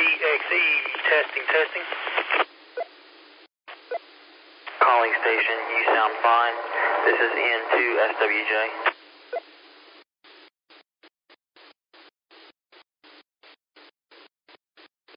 DXE, testing. Calling station, you sound fine. This is N2SWJ.